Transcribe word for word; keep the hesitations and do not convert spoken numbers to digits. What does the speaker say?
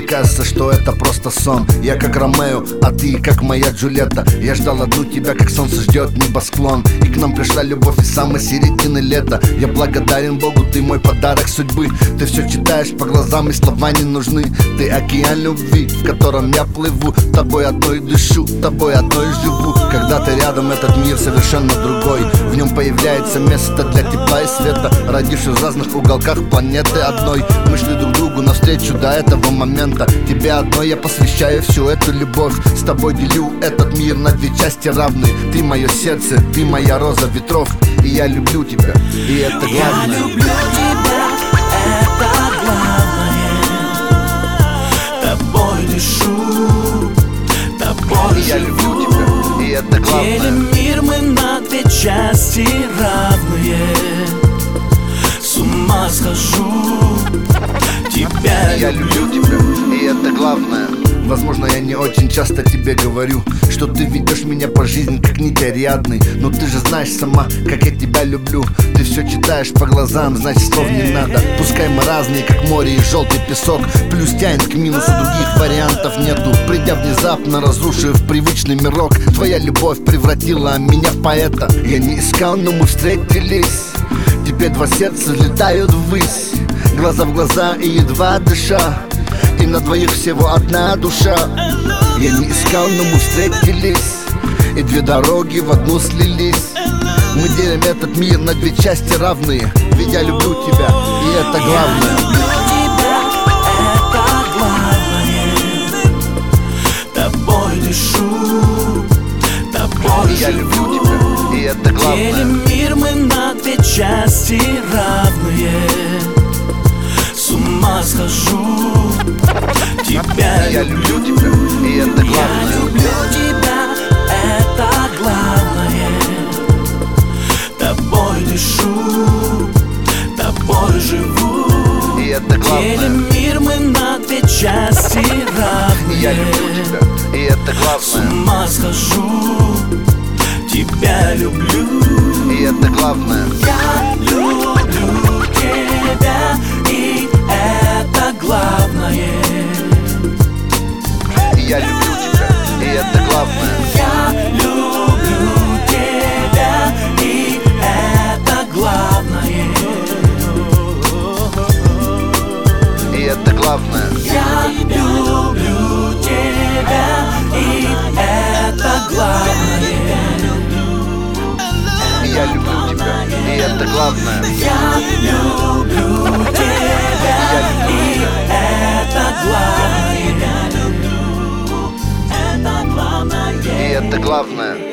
кажется, что это просто сон. Я как Ромео, а ты как моя Джульетта. Я ждал одну тебя, как солнце ждет небосклон. И к нам пришла любовь из самой середины лета. Я благодарен Богу, ты мой подарок судьбы. Ты все читаешь по глазам, и слова не нужны. Ты океан любви, в котором я плыву. Тобой одной дышу, тобой одной живу. Когда ты рядом, этот мир совершенно другой. В нем появляется место для тепла и света. Родившись в разных уголках планеты одной, мы шли друг другу навстречу до этого момента. Тебе одной я посвящаю всю эту любовь. С тобой делю этот мир на две части равные. Ты мое сердце, ты моя роза ветров. И я люблю тебя, и это главное. Я люблю тебя, это главное. Тобой дышу, тобой я живу. люблю тебя, и это главное. Делим мир мы на две части равные. С ума схожу, тебя я люблю тебя, и это главное. Возможно, я не очень часто тебе говорю, что ты ведешь меня по жизни как нить Ариадны. Но ты же знаешь сама, как я тебя люблю. Ты все читаешь по глазам, значит слов не надо. Пускай мы разные, как море и желтый песок. Плюс тянет к минусу, других вариантов нету. Придя внезапно, разрушив привычный мирок, твоя любовь превратила меня в поэта. Я не искал, но мы встретились. Теперь два сердца летают ввысь, глаза в глаза и едва дыша. И на двоих всего одна душа. Я не искал, но мы встретились, и две дороги в одну слились. Мы делим этот мир на две части равные. Ведь я люблю тебя, и это главное. Я люблю тебя, это главное. Тобой дышу, тобой я живу. люблю тебя, и это главное. Делим мир мы на две части равные. С ума схожу, тебя я люблю. люблю тебя, и это главное. Я люблю тебя, это главное. Тобой дышу, тобой живу. И это главное. Делим мир мы на две части равные. Я люблю тебя, и это С главное. ума схожу, тебя люблю. И это главное. Я люблю тебя, и это главное. Я люблю тебя, и это главное. Я люблю тебя, и это главное. И это главное. Я люблю тебя, и это главное. Я люблю тебя, и это главное. Я люблю тебя, и это главное. Это главное. И это главное.